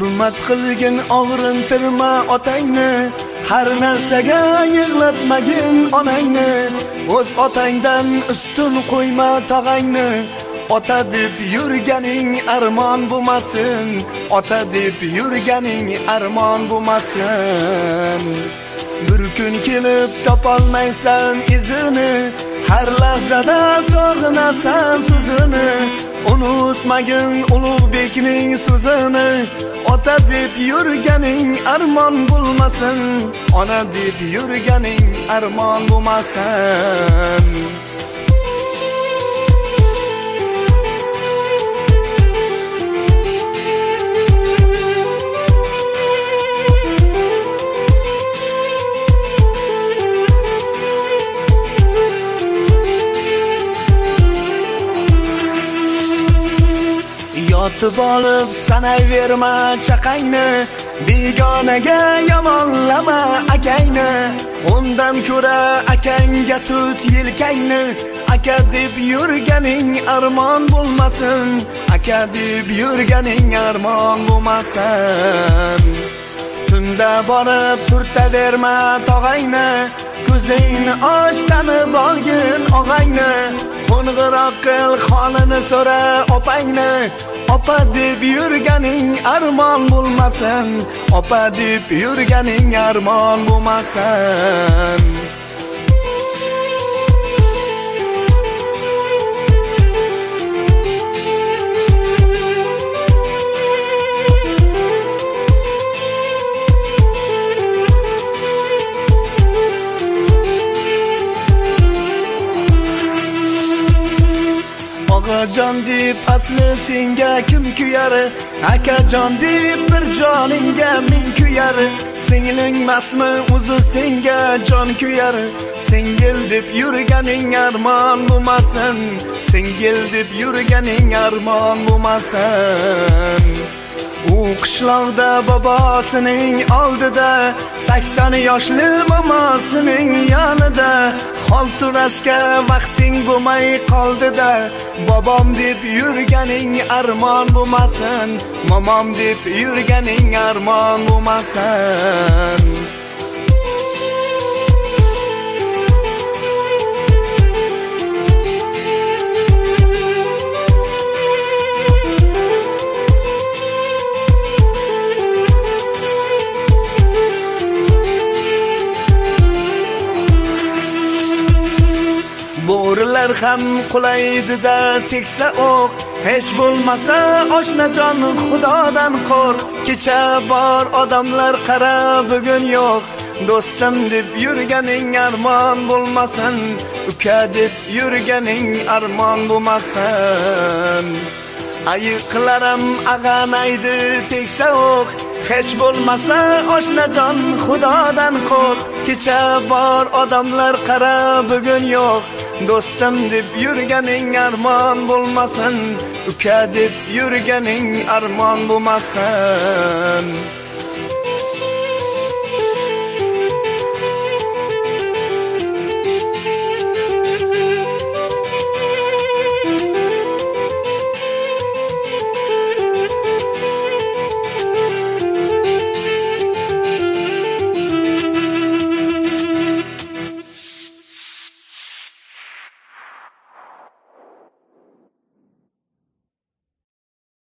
hurmat qilgin, og'rintirma otangni, har narsaga yig'latmagin onangni. O'z otangdan ustun qo'yma tog'angni. Ota deb yurganing armon bo'lmasin, ota deb yurganing armon bo'lmasin. Bir kun kelib topolmaysan izini, har lahzada sog'inasan so'zini. Unutmagin Ulug'bekning so'zini, ota deb yurganing armon bo'lmasin, ona deb yurganing armon bo'lmasin. Yotib olib sanayverma chaqangni, begonaga yomonlama akangni. Undan ko'ra akangga tut yelkangni, aka deb yurganing armon bo'lmasin, aka deb yurganing armon bo'lmasin. Tunda borib turtaverma tog'angni, ko'zingni och tanib olgin og'angni. Qo'ng'iroq qil, holini so'ra opangni, opa deb yurganing armon bo'lmasin, opa deb yurganing armon bo'lmasin. Akajon deb asli senga kim kuyar, akajon deb bir joningga ming kuyar. Singling masmi o'zi senga jon kuyar, singil deb yurganing armon bo'lmasin, singil deb yurganing armon bo'lmasin. U qishloqda bobosining oldida, 80 yoshli momosining yonida, hol so'rashga vaqting bo'lmay qoldida. Bobom deb yurganing armon bo'lmasin, momom deb yurganing armon bo'lmasin. Bo'rilar ham qulaydi-da teksa o'q, hech bo'lmasa oshnajon Xudodan qo'rq. Kecha bor odamlar qara bugun yo'q, do'stim deb yurganing armon bo'lmasin, uka deb yurganing armon bo'lmasin. Ayiqlarim ag'anaydi teksa o'q, hech bo'lmasa oshnajon Xudodan qo'rq. Kecha bor odamlar qara bugun yo'q, do'stim deb yurganing armon bo'lmasin, uka deb yurganing armon bo'lmasin.